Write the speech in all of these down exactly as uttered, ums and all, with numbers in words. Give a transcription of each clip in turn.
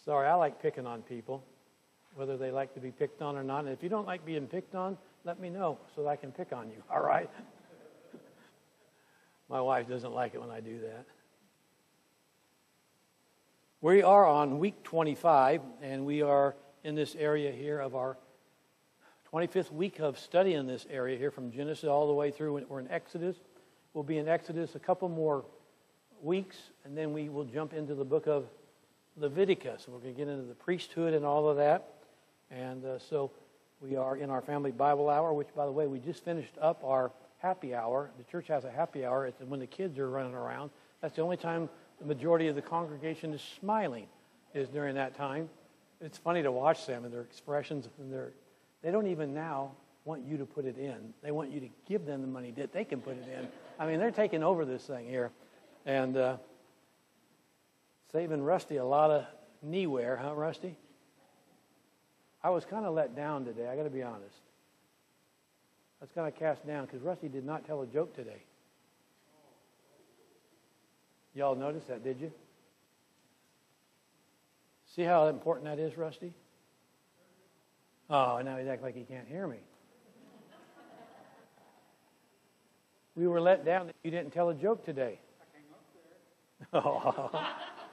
Sorry, I like picking on people, whether they like to be picked on or not. And if you don't like being picked on, let me know so that I can pick on you, all right? My wife doesn't like it when I do that. We are on week twenty-five, and we are in this area here of our twenty-fifth week of study in this area here from Genesis all the way through. We're in Exodus. We'll be in Exodus a couple more weeks, and then we will jump into the book of Leviticus. We're going to get into the priesthood and all of that. And uh, so we are in our family Bible hour, which, by the way, we just finished up our happy hour. The church has a happy hour. It's when the kids are running around. That's the only time the majority of the congregation is smiling, is during that time. It's funny to watch them and their expressions. And their, they don't even now want you to put it in. They want you to give them the money that they can put it in. I mean, they're taking over this thing here. And uh, saving Rusty a lot of knee wear, huh, Rusty? I was kind of let down today, I got to be honest. I was kind of cast down because Rusty did not tell a joke today. Y'all noticed that, did you? See how important that is, Rusty? Oh, now he's acting like he can't hear me. We were let down that you didn't tell a joke today. I came up there. Oh.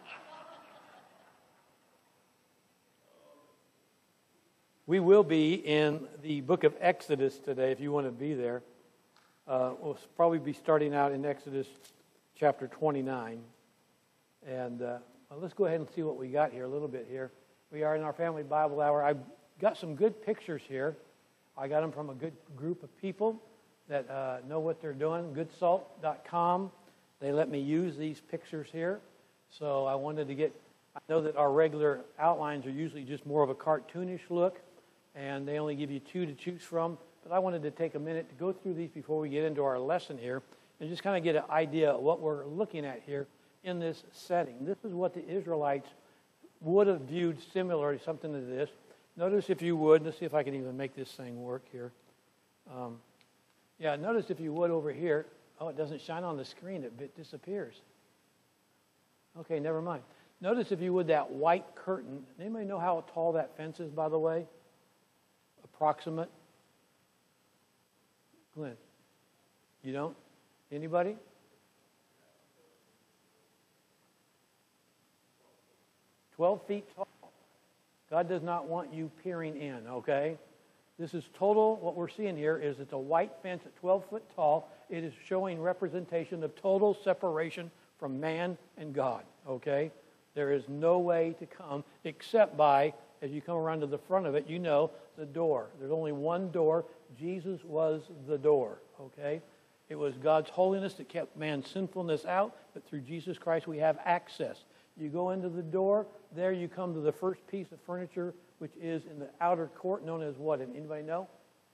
We will be in the book of Exodus today, if you want to be there. Uh, we'll probably be starting out in Exodus chapter twenty-nine. And uh, well, let's go ahead and see what we got here a little bit here. We are in our family Bible hour. I've got some good pictures here. I got them from a good group of people that uh, know what they're doing, good salt dot com. They let me use these pictures here. So I wanted to get, I know that our regular outlines are usually just more of a cartoonish look, and they only give you two to choose from. But I wanted to take a minute to go through these before we get into our lesson here and just kind of get an idea of what we're looking at here in this setting. This is what the Israelites would have viewed similar to something to this. Notice, if you would, let's see if I can even make this thing work here. Um, yeah, notice if you would over here. Oh, it doesn't shine on the screen. It, it disappears. Okay, never mind. Notice, if you would, that white curtain. Anybody know how tall that fence is, by the way? Approximate? Glenn, you don't? Anybody? twelve feet tall. God does not want you peering in, okay? This is total, what we're seeing here is it's a white fence at twelve foot tall. It is showing representation of total separation from man and God, okay? There is no way to come except by, as you come around to the front of it, you know, the door. There's only one door. Jesus was the door, okay? It was God's holiness that kept man's sinfulness out, but through Jesus Christ we have access. You go into the door, there you come to the first piece of furniture, which is in the outer court, known as what? Anybody know?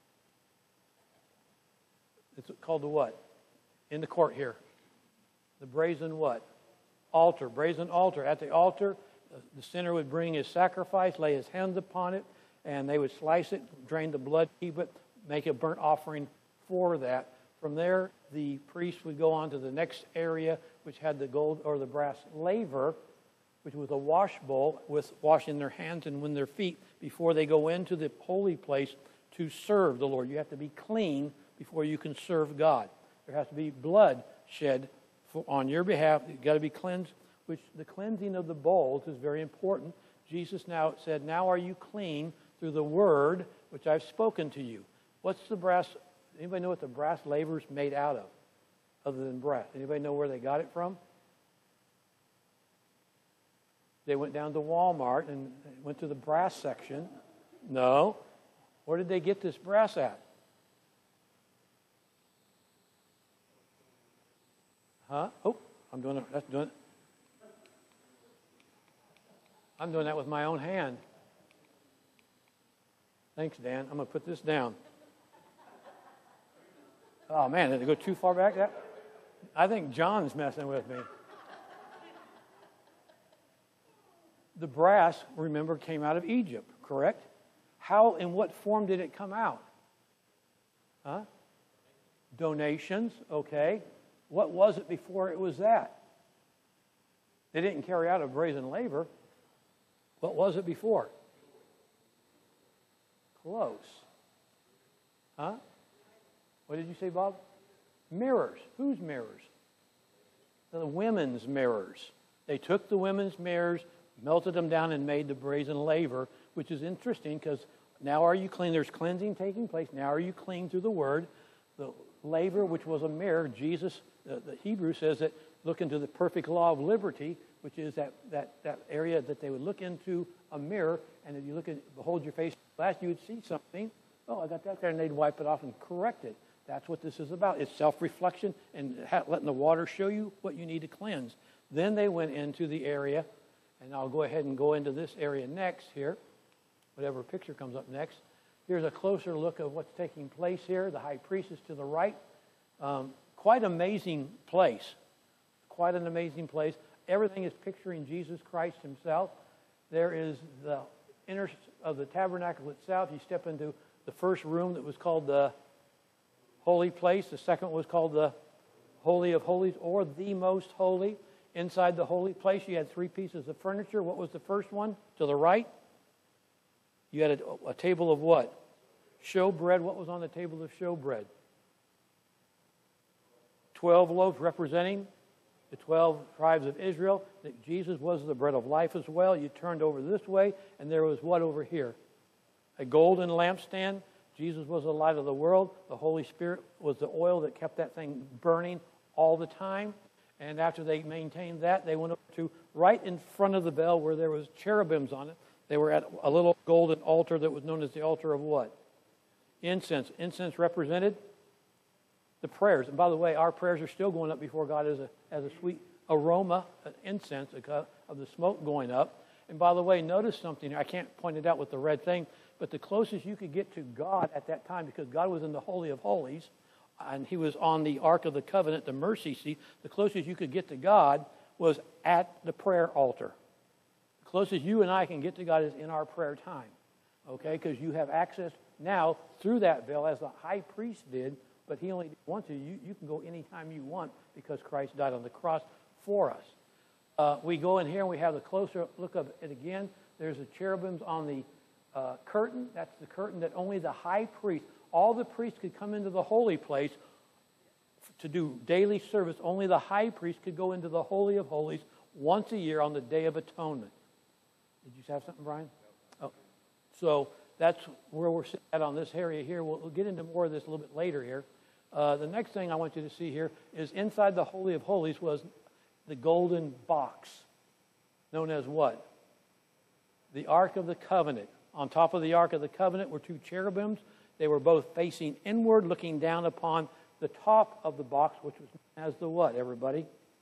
It's called the what? In the court here. The brazen what? Altar. Brazen altar. At the altar, the sinner would bring his sacrifice, lay his hands upon it, and they would slice it, drain the blood, keep it, make a burnt offering for that. From there, the priest would go on to the next area, which had the gold or the brass laver, which was a wash bowl with washing their hands and when their feet before they go into the holy place to serve the Lord. You have to be clean before you can serve God. There has to be blood shed for, on your behalf. You've got to be cleansed, which the cleansing of the bowls is very important. Jesus now said, now are you clean through the word which I've spoken to you. What's the brass, anybody know what the brass laver is made out of, other than brass? Anybody know where they got it from? They went down to Walmart and went to the brass section. No. Where did they get this brass at? Huh? Oh, I'm doing it. That's doing it. I'm doing that with my own hand. Thanks, Dan. I'm going to put this down. Oh, man, did it go too far back? That, I think John's messing with me. The brass, remember, came out of Egypt, correct? How, in what form did it come out? Huh? Donations, okay. What was it before it was that? They didn't carry out a brazen laver. What was it before? Close. Huh? What did you say, Bob? Mirrors. Whose mirrors? The women's mirrors. They took the women's mirrors, melted them down, and made the brazen laver, which is interesting because now are you clean? There's cleansing taking place. Now are you clean through the Word? The laver, which was a mirror, Jesus, the, the Hebrew says that look into the perfect law of liberty, which is that, that, that area that they would look into a mirror, and if you look at, behold your face in the glass, you would see something. Oh, I got that there, and they'd wipe it off and correct it. That's what this is about. It's self-reflection and letting the water show you what you need to cleanse. Then they went into the area, and I'll go ahead and go into this area next here, whatever picture comes up next. Here's a closer look of what's taking place here. The high priest is to the right. Um, quite amazing place. Quite an amazing place. Everything is picturing Jesus Christ himself. There is the inner of the tabernacle itself. You step into the first room that was called the holy place. The second was called the Holy of Holies, or the Most Holy. Inside the holy place, you had three pieces of furniture. What was the first one? To the right, you had a, a table of what? Showbread. What was on the table of showbread? Twelve loaves representing the twelve tribes of Israel. That Jesus was the bread of life as well. You turned over this way, and there was what over here? A golden lampstand. Jesus was the light of the world. The Holy Spirit was the oil that kept that thing burning all the time. And after they maintained that, they went up to right in front of the bell where there was cherubims on it. They were at a little golden altar that was known as the altar of what? Incense. Incense represented the prayers. And by the way, our prayers are still going up before God as a, as a sweet aroma, an incense of the smoke going up. And by the way, notice something. I can't point it out with the red thing, but the closest you could get to God at that time, because God was in the Holy of Holies, and he was on the Ark of the Covenant, the mercy seat, the closest you could get to God was at the prayer altar. The closest you and I can get to God is in our prayer time, okay? Because you have access now through that veil, as the high priest did, but he only wants to. You, you can go anytime you want because Christ died on the cross for us. Uh, we go in here and we have the closer look of it again. There's the cherubims on the uh, curtain. That's the curtain that only the high priest, all the priests could come into the holy place to do daily service. Only the high priest could go into the Holy of Holies once a year on the Day of Atonement. Did you have something, Brian? Oh. So that's where we're sitting at on this area here. We'll, we'll get into more of this a little bit later here. Uh, the next thing I want you to see here is inside the Holy of Holies was the golden box, known as what? The Ark of the Covenant. On top of the Ark of the Covenant were two cherubims. They were both facing inward, looking down upon the top of the box, which was known as the what, everybody?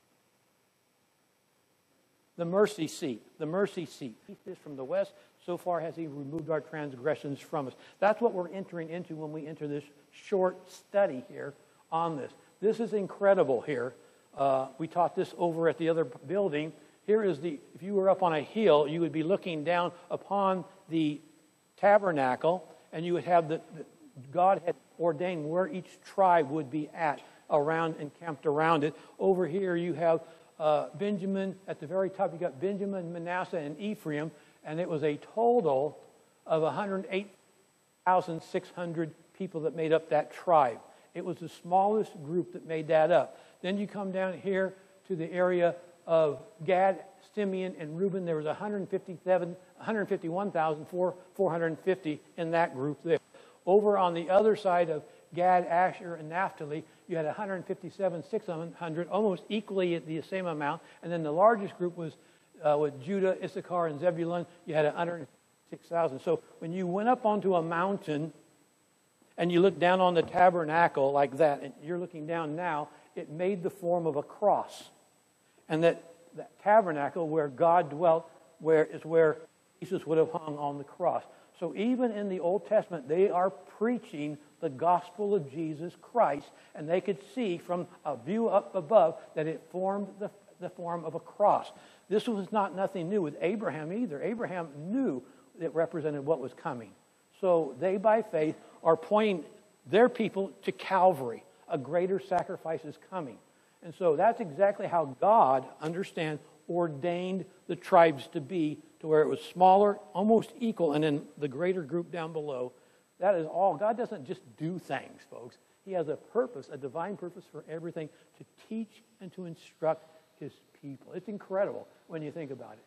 The mercy seat. The mercy seat. He is from the west. So far has he removed our transgressions from us. That's what we're entering into when we enter this short study here on this. This is incredible here. Uh, we taught this over at the other building. Here is the, if you were up on a hill, you would be looking down upon the tabernacle, and you would have the, the God had ordained where each tribe would be at, around, encamped around it. Over here you have uh, Benjamin, at the very top you got Benjamin, Manasseh, and Ephraim, and it was a total of one hundred eight thousand six hundred people that made up that tribe. It was the smallest group that made that up. Then you come down here to the area of Gad, Simeon, and Reuben. There was one hundred fifty-seven, one hundred fifty-one thousand four hundred fifty in that group there. Over on the other side of Gad, Asher, and Naphtali, you had one hundred fifty-seven, six hundred, almost equally the same amount. And then the largest group was uh, with Judah, Issachar, and Zebulun. You had one hundred six thousand. So when you went up onto a mountain and you look down on the tabernacle like that, and you're looking down now, it made the form of a cross. And that, that tabernacle where God dwelt where is where Jesus would have hung on the cross. So even in the Old Testament, they are preaching the gospel of Jesus Christ, and they could see from a view up above that it formed the, the form of a cross. This was not nothing new with Abraham either. Abraham knew it represented what was coming. So they, by faith, are pointing their people to Calvary. A greater sacrifice is coming. And so that's exactly how God, understand, ordained the tribes to be, to to where it was smaller, almost equal, and then the greater group down below. That is all. God doesn't just do things, folks. He has a purpose, a divine purpose for everything, to teach and to instruct his people. It's incredible when you think about it.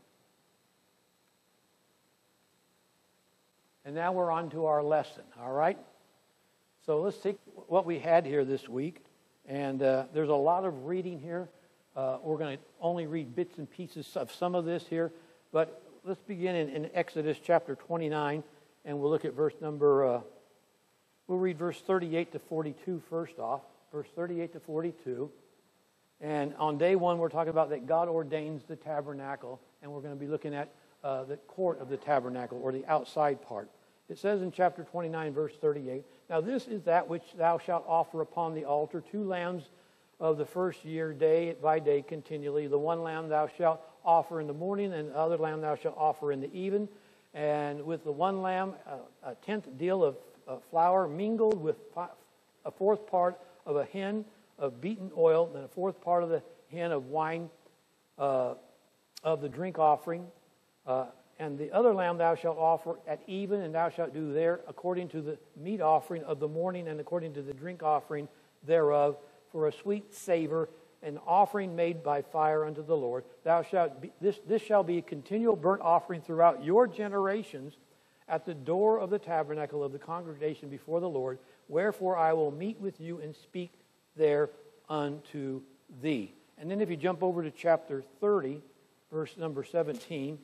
And now we're on to our lesson, all right? So let's take what we had here this week. And uh, there's a lot of reading here. Uh, we're going to only read bits and pieces of some of this here. But let's begin in, in Exodus chapter twenty-nine. And we'll look at verse number, uh, we'll read verse thirty-eight to forty-two first off. Verse thirty-eight to forty-two. And on day one, we're talking about that God ordains the tabernacle. And we're going to be looking at uh, the court of the tabernacle, or the outside part. It says in chapter twenty-nine, verse thirty-eight, "Now this is that which thou shalt offer upon the altar, two lambs of the first year, day by day continually. The one lamb thou shalt offer in the morning, and the other lamb thou shalt offer in the even. And with the one lamb, a, a tenth deal of uh, flour mingled with fi- a fourth part of a hin of beaten oil, and a fourth part of the hin of wine uh, of the drink offering. Uh, And the other lamb thou shalt offer at even, and thou shalt do there according to the meat offering of the morning, and according to the drink offering thereof, for a sweet savor, an offering made by fire unto the Lord. Thou shalt be, this this shall be a continual burnt offering throughout your generations, at the door of the tabernacle of the congregation before the Lord. Wherefore I will meet with you and speak there unto thee." And then if you jump over to chapter thirty, verse number seventeen.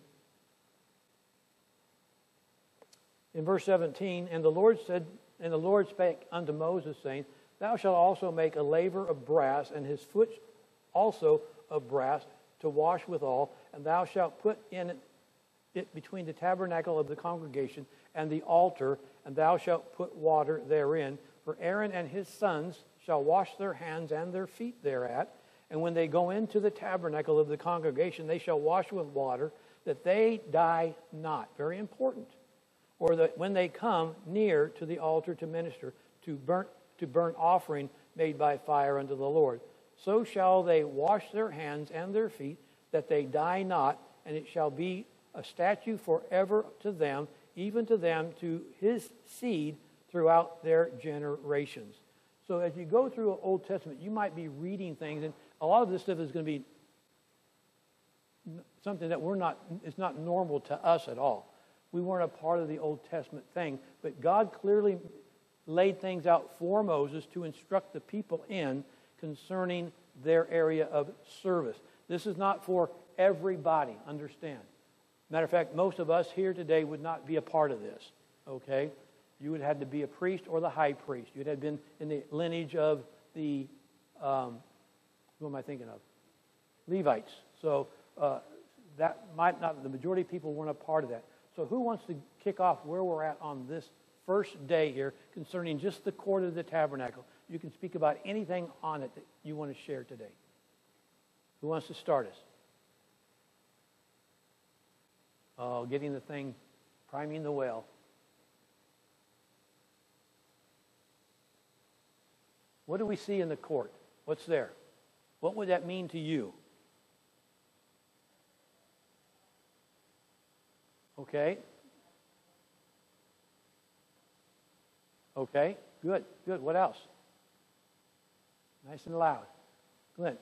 In verse seventeen, "And the Lord said, and the Lord spake unto Moses, saying, Thou shalt also make a laver of brass, and his foot also of brass, to wash withal, and thou shalt put in it, it between the tabernacle of the congregation and the altar, and thou shalt put water therein. For Aaron and his sons shall wash their hands and their feet thereat, and when they go into the tabernacle of the congregation, they shall wash with water, that they die not." Very important. "Or that when they come near to the altar to minister, to burnt to burnt offering made by fire unto the Lord. So shall they wash their hands and their feet, that they die not, and it shall be a statute forever to them, even to them, to his seed throughout their generations." So as you go through Old Testament, you might be reading things, and a lot of this stuff is going to be something that we're not, it's not normal to us at all. We weren't a part of the Old Testament thing, but God clearly laid things out for Moses to instruct the people in concerning their area of service. This is not for everybody, understand. Matter of fact, most of us here today would not be a part of this, okay? You would have had to be a priest or the high priest. You'd have been in the lineage of the, um, who am I thinking of? Levites. So uh, that might not, the majority of people weren't a part of that. So who wants to kick off where we're at on this first day here concerning just the court of the tabernacle? You can speak about anything on it that you want to share today. Who wants to start us? Oh, getting the thing, priming the well. What do we see in the court? What's there? What would that mean to you? Okay. Okay, good, good. What else? Nice and loud. Glenn.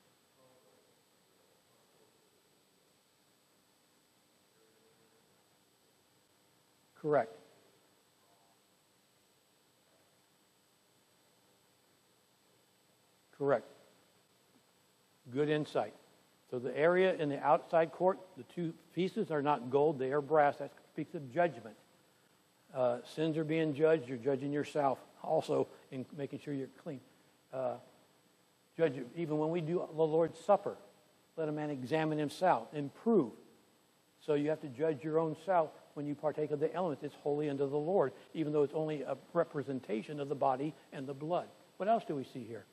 Correct. Correct. Good insight. So the area in the outside court, the two pieces are not gold, they are brass. That speaks of judgment. Uh, sins are being judged. You're judging yourself also in making sure you're clean. Uh, judge, even when we do the Lord's Supper, let a man examine himself and prove. So you have to judge your own self when you partake of the elements. It's holy unto the Lord, even though it's only a representation of the body and the blood. What else do we see here?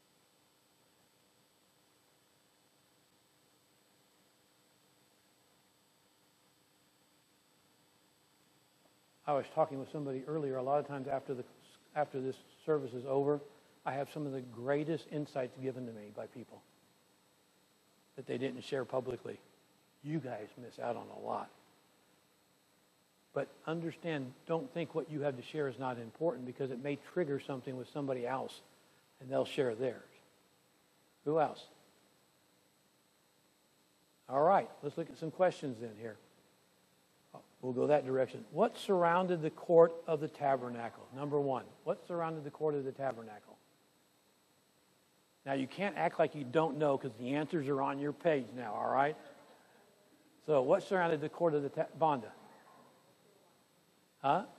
I was talking with somebody earlier. A lot of times after the after this service is over, I have some of the greatest insights given to me by people that they didn't share publicly. You guys miss out on a lot. But understand, don't think what you have to share is not important, because it may trigger something with somebody else, and they'll share theirs. Who else? All right, let's look at some questions in here. We'll go that direction. What surrounded the court of the tabernacle? Number one, what surrounded the court of the tabernacle? Now, you can't act like you don't know, because the answers are on your page now, all right? So, what surrounded the court of the tabernacle? Huh?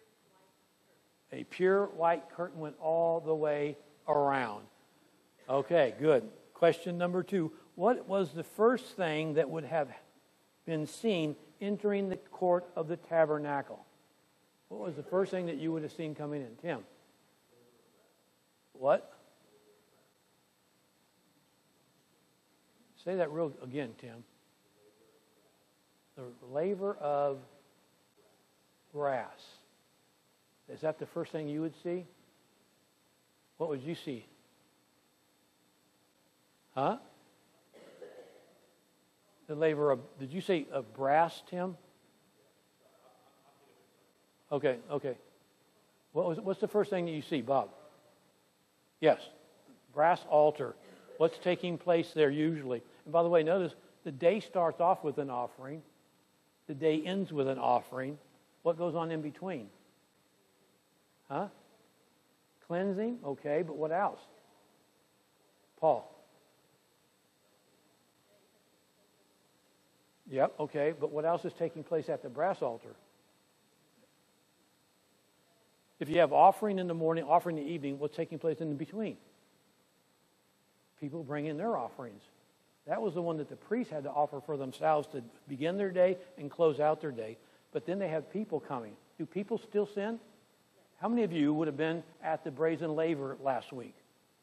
A pure white curtain went all the way around. Okay, good. Question number two. What was the first thing that would have been seen entering the court of the tabernacle? What was the first thing that you would have seen coming in? Tim? What? Say that real again, Tim. The laver of grass. Is that the first thing you would see? What would you see? Huh? The laver of, did you say of brass, Tim? Okay, okay. What was, what's the first thing that you see, Bob? Yes, brass altar. What's taking place there usually? And by the way, notice the day starts off with an offering. The day ends with an offering. What goes on in between? Huh? Cleansing, okay, but what else? Paul. Yep, okay, but what else is taking place at the brass altar? If you have offering in the morning, offering in the evening, what's taking place in between? People bring in their offerings. That was the one that the priests had to offer for themselves to begin their day and close out their day. But then they have people coming. Do people still sin? How many of you would have been at the brazen laver last week?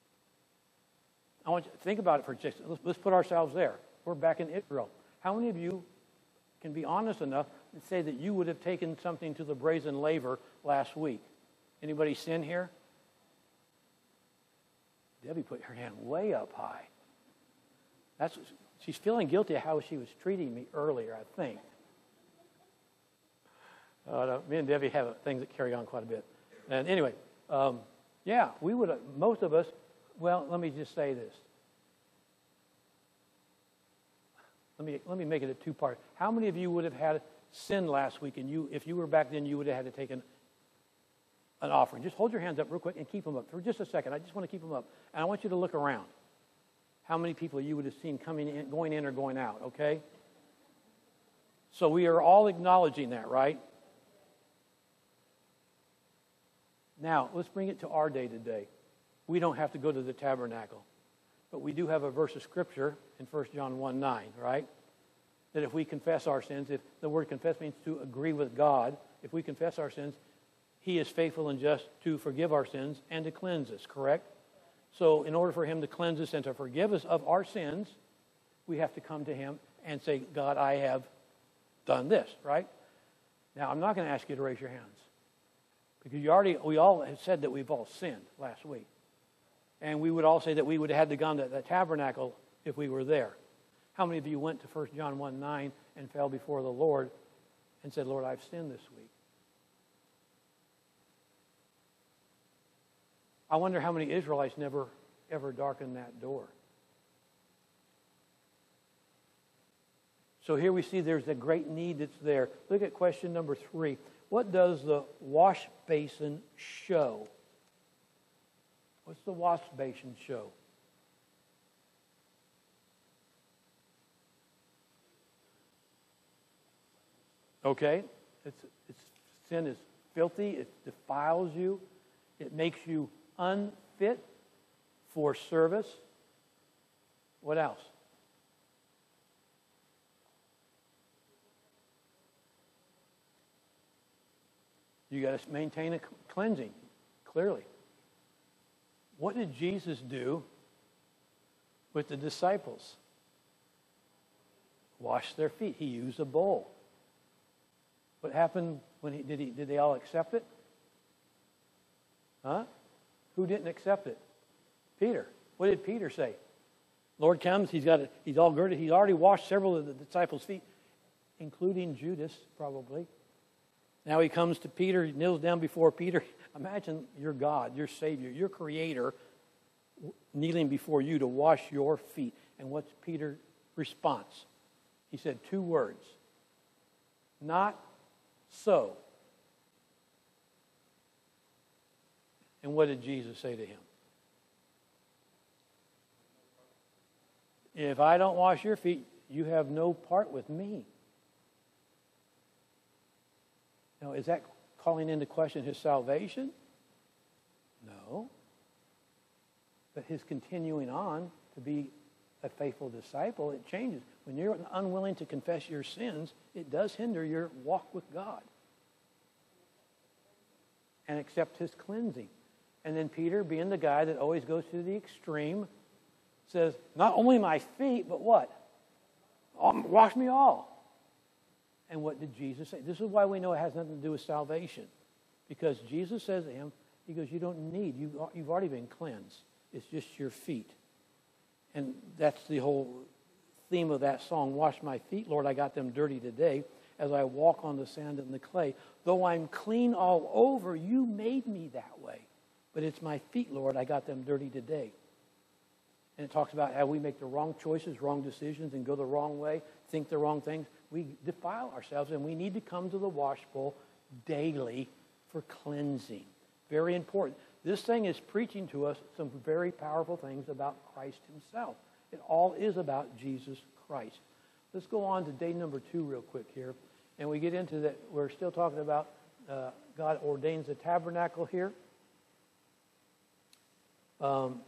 I want you to think about it for just, let's, let's put ourselves there. We're back in Israel. How many of you can be honest enough and say that you would have taken something to the brazen laver last week? Anybody sin here? Debbie put her hand way up high. That's she's feeling guilty of how she was treating me earlier, I think. Uh, no, me and Debbie have things that carry on quite a bit. And anyway, um, yeah, we would have, most of us, well, let me just say this. Let me let me make it a two-part. How many of you would have had sin last week, and you, if you were back then, you would have had to take an, an offering? Just hold your hands up real quick and keep them up for just a second. I just want to keep them up, and I want you to look around. How many people you would have seen coming in, going in or going out? Okay. So we are all acknowledging that, right? Now let's bring it to our day today. We don't have to go to the tabernacle. But we do have a verse of Scripture in First John one nine, right? That if we confess our sins, if the word confess means to agree with God, if we confess our sins, He is faithful and just to forgive our sins and to cleanse us, correct? So in order for Him to cleanse us and to forgive us of our sins, we have to come to Him and say, God, I have done this, right? Now, I'm not going to ask you to raise your hands, because you already, we all have said that we've all sinned last week. And we would all say that we would have had to gone to the tabernacle if we were there. How many of you went to First John one nine and fell before the Lord and said, Lord, I've sinned this week? I wonder how many Israelites never, ever darkened that door. So here we see there's a great need that's there. Look at question number three. What does the wash basin show? What's the wash basin show? Okay, it's, it's sin is filthy. It defiles you. It makes you unfit for service. What else? You got to maintain a cleansing, clearly. What did Jesus do with the disciples? Wash their feet. He used a bowl. What happened when he did he did they all accept it? Huh? Who didn't accept it? Peter. What did Peter say? Lord comes, he's got it, he's all girded, he's already washed several of the disciples' feet, including Judas, probably. Now he comes to Peter, he kneels down before Peter. Imagine your God, your Savior, your Creator kneeling before you to wash your feet. And what's Peter's response? He said two words. Not so. And what did Jesus say to him? If I don't wash your feet, you have no part with me. Now, is that calling into question his salvation? No. But his continuing on to be a faithful disciple, it changes. When you're unwilling to confess your sins, it does hinder your walk with God. And accept his cleansing. And then Peter, being the guy that always goes to the extreme, says, not only my feet, but what? Wash me all. And what did Jesus say? This is why we know it has nothing to do with salvation. Because Jesus says to him, he goes, you don't need, you, you've already been cleansed. It's just your feet. And that's the whole theme of that song, Wash My Feet, Lord, I got them dirty today, as I walk on the sand and the clay. Though I'm clean all over, you made me that way. But it's my feet, Lord, I got them dirty today. And it talks about how we make the wrong choices, wrong decisions, and go the wrong way, think the wrong things. We defile ourselves, and we need to come to the wash bowl daily for cleansing. Very important. This thing is preaching to us some very powerful things about Christ himself. It all is about Jesus Christ. Let's go on to day number two real quick here. And we get into that. We're still talking about uh, God ordains the tabernacle here. Um,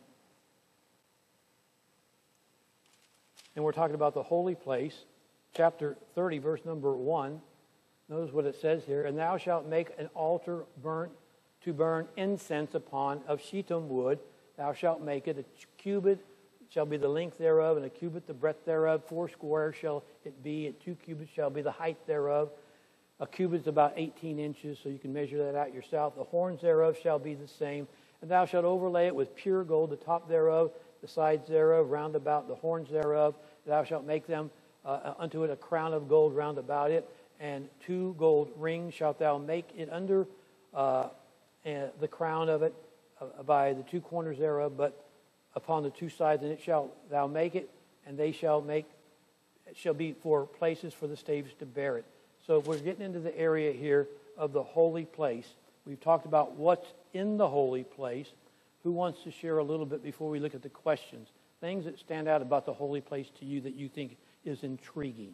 and we're talking about the holy place. Chapter thirty, verse number one. Notice what it says here. And thou shalt make an altar burnt to burn incense upon of shittim wood. Thou shalt make it a cubit shall be the length thereof, and a cubit the breadth thereof. Four square shall it be, and two cubits shall be the height thereof. A cubit is about eighteen inches, so you can measure that out yourself. The horns thereof shall be the same. And thou shalt overlay it with pure gold, the top thereof, the sides thereof, round about the horns thereof. Thou shalt make them uh, unto it a crown of gold round about it, and two gold rings shalt thou make it under uh, and the crown of it uh, by the two corners thereof, but upon the two sides, and it shall thou make it, and they shall make, it shall be for places for the staves to bear it. So we're getting into the area here of the holy place. We've talked about what's in the holy place. Who wants to share a little bit before we look at the questions? Things that stand out about the holy place to you that you think is intriguing.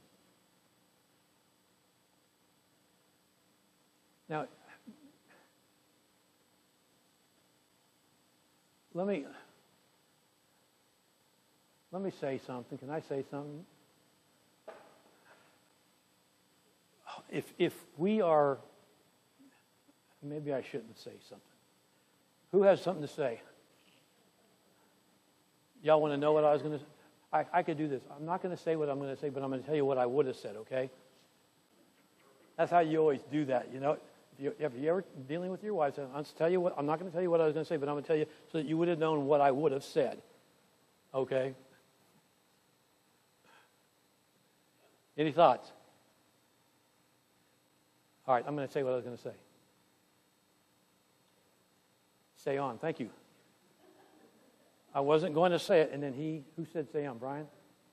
Now, let me let me say something. Can I say something? If if we are, maybe I shouldn't say something. Who has something to say? Y'all want to know what I was going to say? I, I could do this. I'm not going to say what I'm going to say, but I'm going to tell you what I would have said, okay? That's how you always do that, you know? If you, if you ever dealing with your wife, I'll tell you what, I'm not going to tell you what I was going to say, but I'm going to tell you so that you would have known what I would have said, okay? Any thoughts? All right, I'm going to say what I was going to say. Say on. Thank you. I wasn't going to say it, and then he, who said say on? Brian?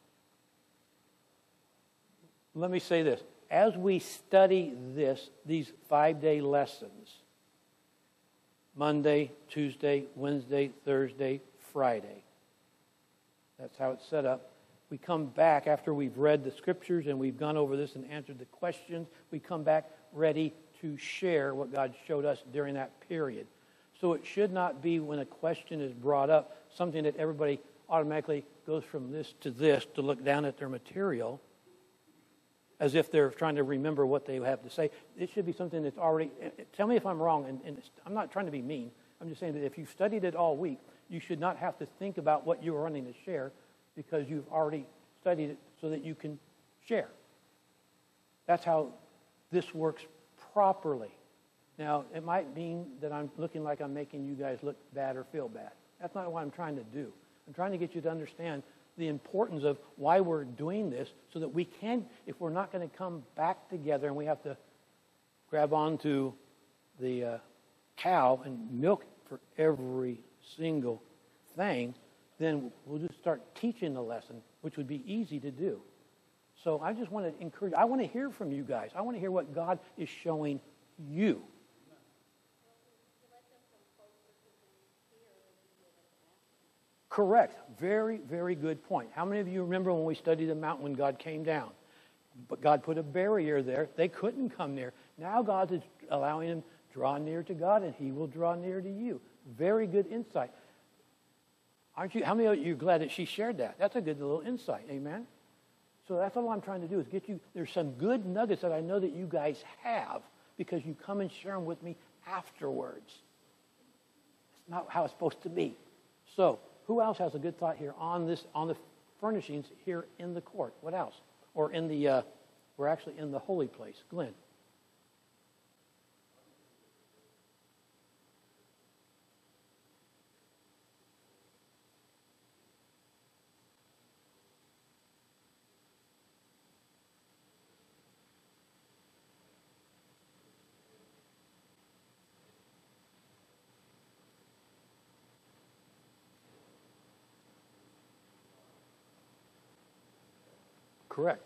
Let me say this. As we study this, these five-day lessons, Monday, Tuesday, Wednesday, Thursday, Friday, that's how it's set up. We come back after we've read the scriptures and we've gone over this and answered the questions. We come back ready to share what God showed us during that period. So it should not be when a question is brought up, something that everybody automatically goes from this to this to look down at their material as if they're trying to remember what they have to say. It should be something that's already, tell me if I'm wrong, and, and I'm not trying to be mean. I'm just saying that if you've studied it all week, you should not have to think about what you're running to share because you've already studied it so that you can share. That's how this works properly. Now, it might mean that I'm looking like I'm making you guys look bad or feel bad. That's not what I'm trying to do. I'm trying to get you to understand the importance of why we're doing this so that we can, if we're not going to come back together and we have to grab onto the uh, cow and milk for every single thing, then we'll just start teaching the lesson, which would be easy to do. So I just want to encourage, I want to hear from you guys. I want to hear what God is showing you. Correct. Very, very good point. How many of you remember when we studied the mountain when God came down? But God put a barrier there. They couldn't come near. Now God is allowing them to draw near to God, and He will draw near to you. Very good insight. Aren't you? How many of you are glad that she shared that? That's a good little insight. Amen? So that's all I'm trying to do is get you. There's some good nuggets that I know that you guys have because you come and share them with me afterwards. It's not how it's supposed to be. So, who else has a good thought here on this, on the furnishings here in the court? What else? Or in the, uh, we're actually in the holy place. Glenn. Correct.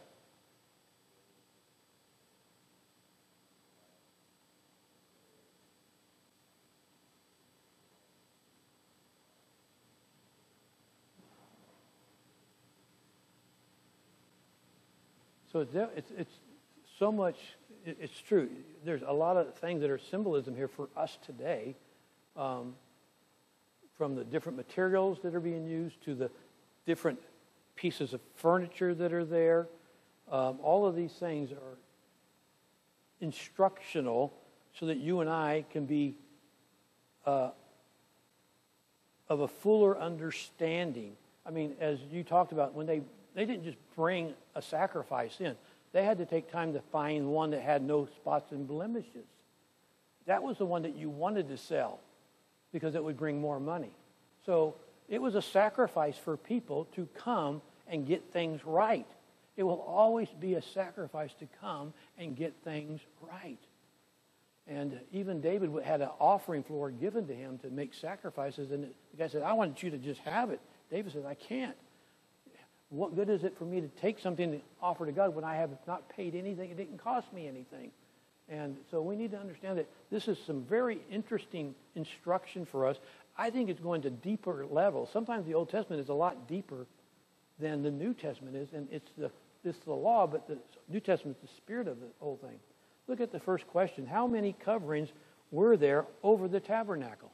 So it's, it's, it's so much, it's true. There's a lot of things that are symbolism here for us today, um, from the different materials that are being used to the different pieces of furniture that are there. Um, all of these things are instructional so that you and I can be uh, of a fuller understanding. I mean, as you talked about, when they, they didn't just bring a sacrifice in. They had to take time to find one that had no spots and blemishes. That was the one that you wanted to sell because it would bring more money. So it was a sacrifice for people to come and get things right. It will always be a sacrifice to come and get things right. And even David had an offering floor given to him to make sacrifices. And the guy said, I want you to just have it. David said, I can't. What good is it for me to take something to offer to God when I have not paid anything? It didn't cost me anything. And so we need to understand that this is some very interesting instruction for us. I think it's going to deeper levels. Sometimes the Old Testament is a lot deeper than the New Testament is, and it's the it's the law, but the New Testament is the spirit of the whole thing. Look at the first question. How many coverings were there over the tabernacle?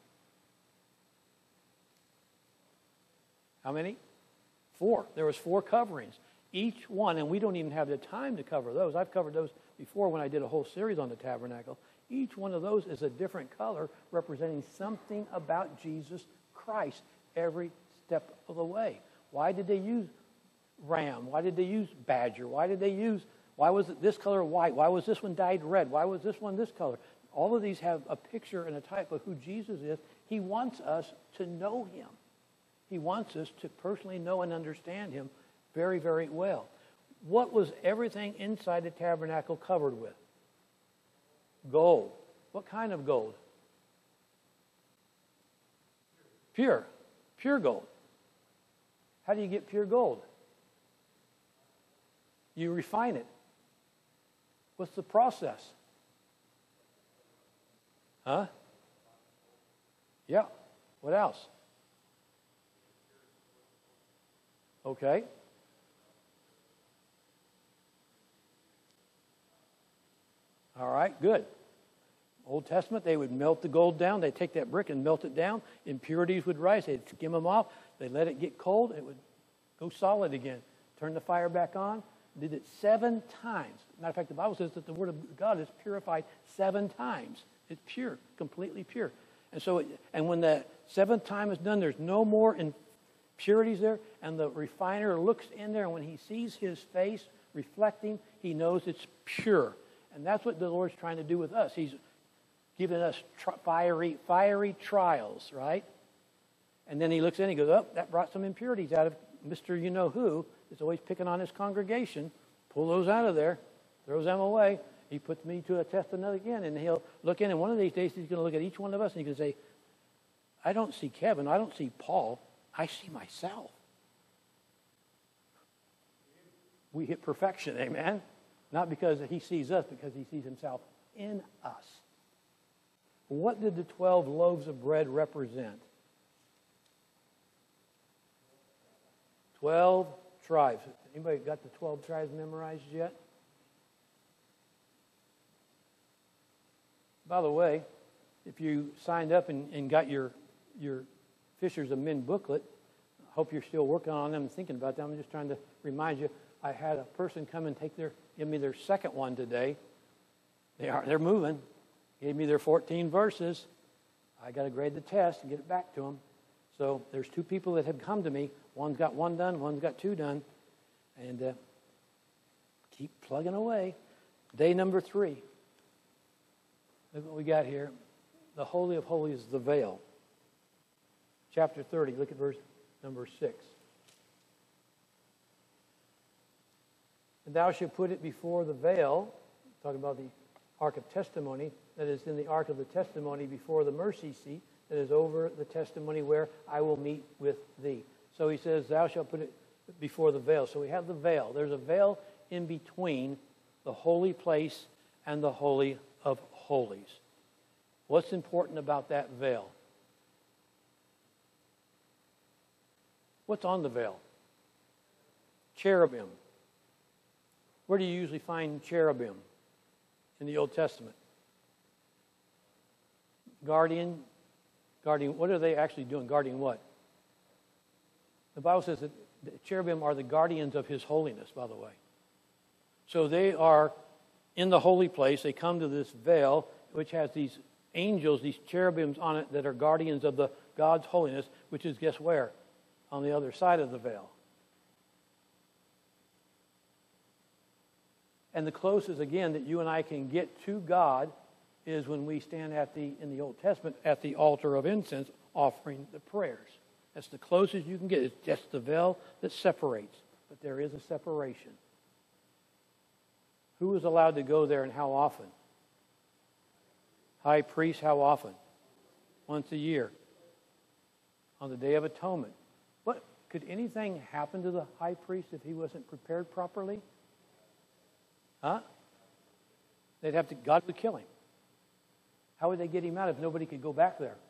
How many? Four. There was four coverings. Each one, and we don't even have the time to cover those. I've covered those before when I did a whole series on the tabernacle. Each one of those is a different color representing something about Jesus Christ every step of the way. Why did they use ram? Why did they use badger? Why did they use, why was it this color white? Why was this one dyed red? Why was this one this color? All of these have a picture and a type of who Jesus is. He wants us to know him. He wants us to personally know and understand him very, very well. What was everything inside the tabernacle covered with? Gold. What kind of gold? Pure. Pure gold. How do you get pure gold? You refine it. What's the process? Huh? Yeah. What else? Okay. All right, good. Old Testament, they would melt the gold down. They'd take that brick and melt it down. Impurities would rise. They'd skim them off. They'd let it get cold. It would go solid again. Turn the fire back on. Did it seven times. Matter of fact, the Bible says that the Word of God is purified seven times. It's pure, completely pure. And so, it, and when the seventh time is done, there's no more impurities there. And the refiner looks in there, and when he sees his face reflecting, he knows it's pure. And that's what the Lord's trying to do with us. He's giving us tri- fiery, fiery trials, right? And then he looks in and he goes, oh, that brought some impurities out of Mister You-Know-Who. Is always picking on his congregation. Pull those out of there. Throws them away. He puts me to a test another again, and he'll look in, and one of these days he's going to look at each one of us, and he's going to say, I don't see Kevin, I don't see Paul, I see myself. We hit perfection, amen? Not because he sees us, because he sees himself in us. What did the twelve loaves of bread represent? Twelve tribes. Anybody got the twelve tribes memorized yet? By the way, if you signed up and, and got your your Fishers of Men booklet, I hope you're still working on them and thinking about them. I'm just trying to remind you, I had a person come and take their give me their second one today. They are they're moving. Gave me their fourteen verses. I got to grade the test and get it back to them. So there's two people that have come to me. One's got one done, one's got two done. And uh, keep plugging away. Day number three. Look what we got here. The Holy of Holies is the veil. Chapter thirty, look at verse number six. And thou shalt put it before the veil, talking about the ark of testimony, that is in the ark of the testimony before the mercy seat, that is over the testimony where I will meet with thee. So he says, thou shalt put it before the veil. So we have the veil. There's a veil in between the holy place and the Holy of Holies. What's important about that veil? What's on the veil? Cherubim. Where do you usually find cherubim in the Old Testament? Guardian. Guardian. What are they actually doing? Guarding what? The Bible says that the cherubim are the guardians of His holiness, by the way. So they are in the holy place. They come to this veil, which has these angels, these cherubims on it that are guardians of the God's holiness, which is, guess where? On the other side of the veil. And the closest, again, that you and I can get to God is when we stand at the, in the Old Testament, at the altar of incense, offering the prayers. That's the closest you can get. It's just the veil that separates. But there is a separation. Who is allowed to go there and how often? High priest, how often? Once a year. On the Day of Atonement. What, could anything happen to the high priest if he wasn't prepared properly? Huh? They'd have to, God would kill him. How would they get him out if nobody could go back there?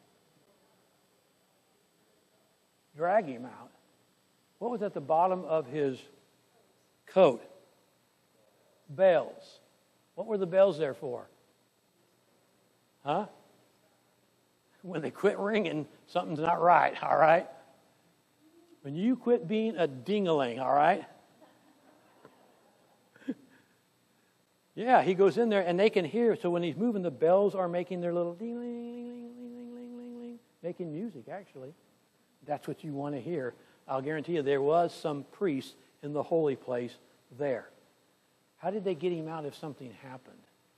Drag him out. What was at the bottom of his coat? Bells. What were the bells there for? Huh? When they quit ringing, something's not right, all right? When you quit being a ding-a-ling, all right? Yeah, he goes in there and they can hear. So when he's moving, the bells are making their little ding-a-ling-ling-ling-ling-ling-ling, making music, actually. That's what you want to hear. I'll guarantee you there was some priest in the holy place there. How did they get him out if something happened?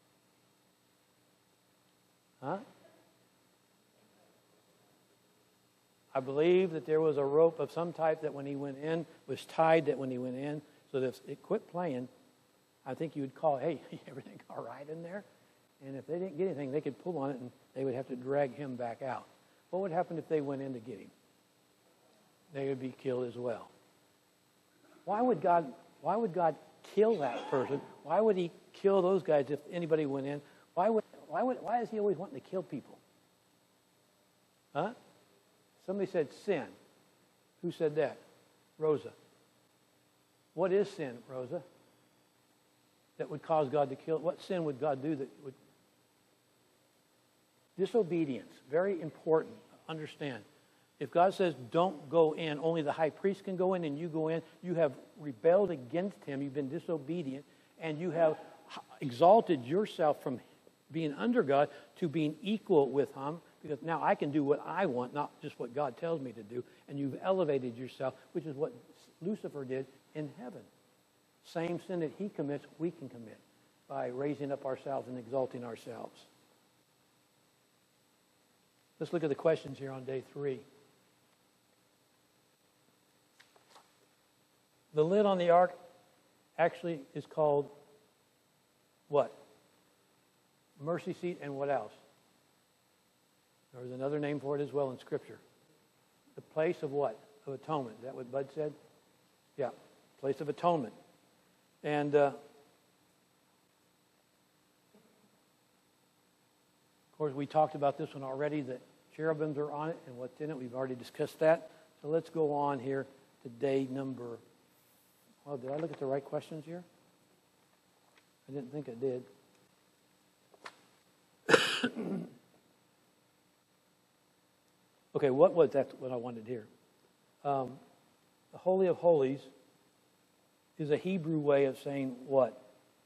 Huh? I believe that there was a rope of some type that when he went in, was tied that when he went in, so that if it quit playing, I think you would call, hey, everything all right in there? And if they didn't get anything, they could pull on it and they would have to drag him back out. What would happen if they went in to get him? They would be killed as well. Why would God, why would God kill that person? Why would he kill those guys if anybody went in? Why would, why would, why is he always wanting to kill people? Huh? Somebody said sin. Who said that? Rosa. What is sin, Rosa? That would cause God to kill? What sin would God do that would? Disobedience. Very important. Understand. If God says don't go in, only the high priest can go in and you go in, you have rebelled against him, you've been disobedient, and you have exalted yourself from being under God to being equal with him, because now I can do what I want, not just what God tells me to do, and you've elevated yourself, which is what Lucifer did in heaven. Same sin that he commits, we can commit by raising up ourselves and exalting ourselves. Let's look at the questions here on day three. The lid on the ark actually is called what? mercy seat, and what else? There's another name for it as well in Scripture. The place of what? Of atonement. Is that what Bud said? Yeah, place of atonement. And uh, of course, we talked about this one already, that cherubims are on it and what's in it. We've already discussed that. So let's go on here to day number. Well, did I look at the right questions here? I didn't think I did. Okay, what was that? What I wanted here. Um, the Holy of Holies is a Hebrew way of saying what?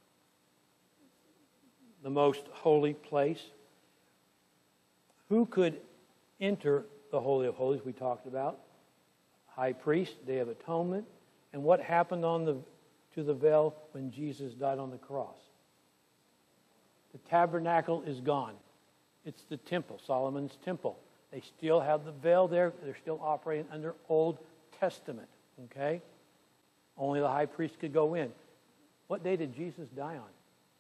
The most holy place. Who could enter the Holy of Holies we talked about? High priest, Day of Atonement. And what happened on the to the veil when Jesus died on the cross? The tabernacle is gone. It's the temple, Solomon's temple. They still have the veil there. They're still operating under Old Testament. Okay? Only the high priest could go in. What day did Jesus die on?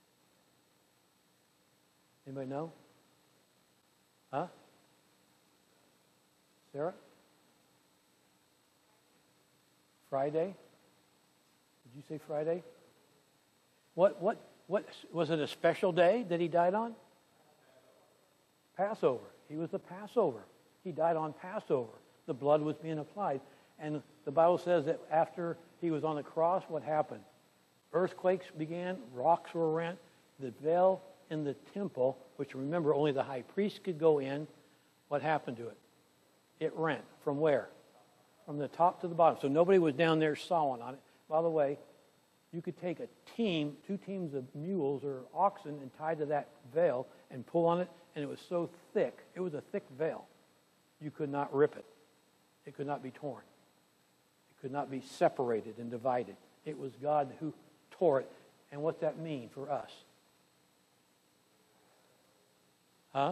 Anybody know? Huh? Sarah? Friday? Did you say Friday? What, what, what, was it a special day that he died on? Passover. He was the Passover. He died on Passover. The blood was being applied. And the Bible says that after he was on the cross, what happened? Earthquakes began, rocks were rent, the veil in the temple, which remember only the high priest could go in, what happened to it? It rent. From where? From the top to the bottom. So nobody was down there sawing on it. By the way, you could take a team, two teams of mules or oxen and tie to that veil and pull on it, and it was so thick. It was a thick veil. You could not rip it. It could not be torn. It could not be separated and divided. It was God who tore it. And what's that mean for us? Huh?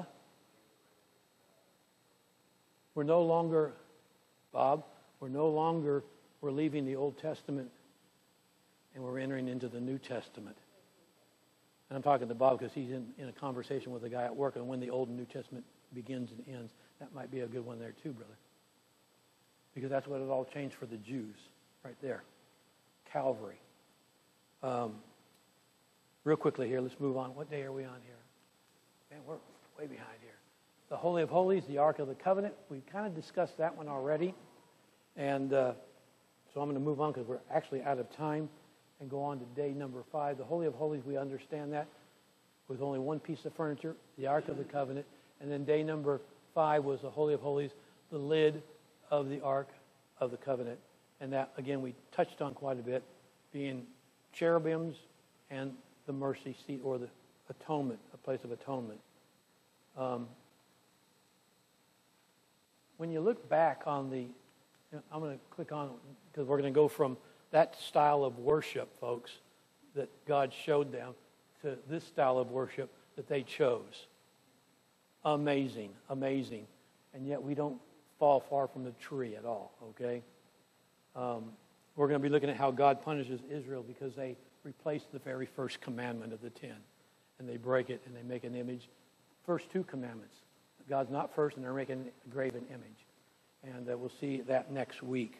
We're no longer, Bob, we're no longer, we're leaving the Old Testament and we're entering into the New Testament. And I'm talking to Bob because he's in, in a conversation with a guy at work on when the Old and New Testament begins and ends. That might be a good one there too, brother. Because that's what it all changed for the Jews, right there. Calvary. Um, real quickly here, let's move on. What day are we on here? Man, we're way behind here. The Holy of Holies, the Ark of the Covenant. We kind of discussed that one already. And uh, so I'm going to move on because we're actually out of time and go on to day number five. The Holy of Holies, we understand that with only one piece of furniture, the Ark of the Covenant. And then day number five was the Holy of Holies, the lid of the Ark of the Covenant. And that, again, we touched on quite a bit, being cherubims and the mercy seat or the atonement, a place of atonement. Um, when you look back on the, I'm going to click on, because we're going to go from that style of worship, folks, that God showed them, to this style of worship that they chose. Amazing, amazing. And yet we don't fall far from the tree at all, okay? Um, we're going to be looking at how God punishes Israel because they replaced the very first commandment of the ten. And they break it and they make an image. First two commandments. God's not first and they're making a graven image. And uh, we'll see that next week.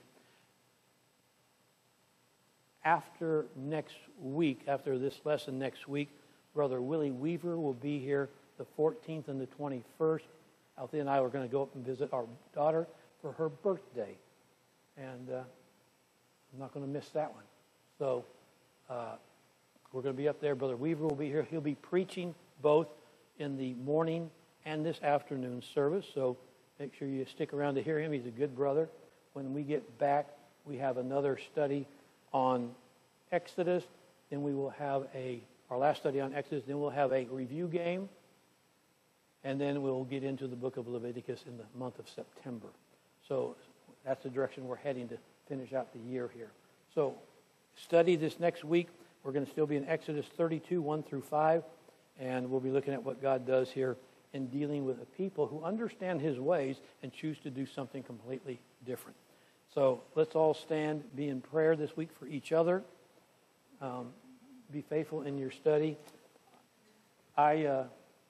After next week, after this lesson next week, Brother Willie Weaver will be here the fourteenth and the twenty-first. Althea and I are going to go up and visit our daughter for her birthday. And uh, I'm not going to miss that one. So uh, we're going to be up there. Brother Weaver will be here. He'll be preaching both in the morning and this afternoon service. So make sure you stick around to hear him. He's a good brother. When we get back, we have another study on Exodus. Then we will have a, our last study on Exodus. Then we'll have a review game. And then we'll get into the book of Leviticus in the month of September. So that's the direction we're heading to finish out the year here. So study this next week. We're going to still be in Exodus thirty-two, one through five. And we'll be looking at what God does here in dealing with a people who understand his ways and choose to do something completely different. So let's all stand, be in prayer this week for each other. Um, be faithful in your study. I... Uh,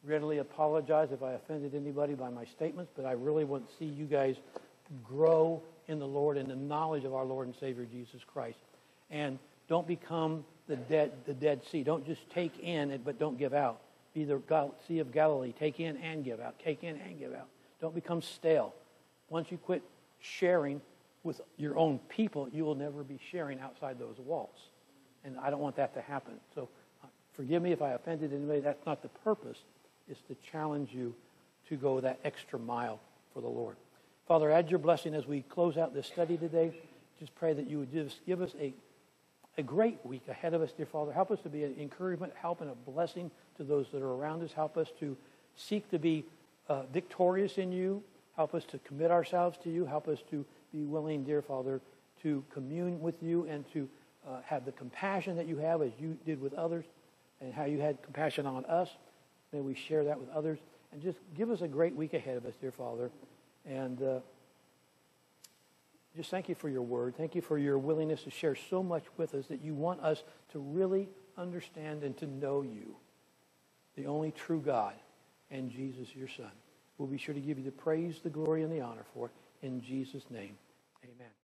readily apologize if I offended anybody by my statements, but I really want to see you guys grow in the Lord and the knowledge of our Lord and Savior Jesus Christ. And don't become the dead, the Dead Sea. Don't just take in it, but don't give out. Be the Sea of Galilee. Take in and give out. Take in and give out. Don't become stale. Once you quit sharing with your own people, you will never be sharing outside those walls. And I don't want that to happen. So uh, forgive me if I offended anybody. That's not the purpose. It's to challenge you to go that extra mile for the Lord. Father, add your blessing as we close out this study today. Just pray that you would just give us a, a great week ahead of us, dear Father. Help us to be an encouragement, help, and a blessing to those that are around us. Help us to seek to be uh, victorious in you. Help us to commit ourselves to you. Help us to be willing, dear Father, to commune with you and to uh, have the compassion that you have as you did with others and how you had compassion on us. May we share that with others. And just give us a great week ahead of us, dear Father. And uh, just thank you for your word. Thank you for your willingness to share so much with us that you want us to really understand and to know you, the only true God, and Jesus, your Son. We'll be sure to give you the praise, the glory, and the honor for it. In Jesus' name, amen.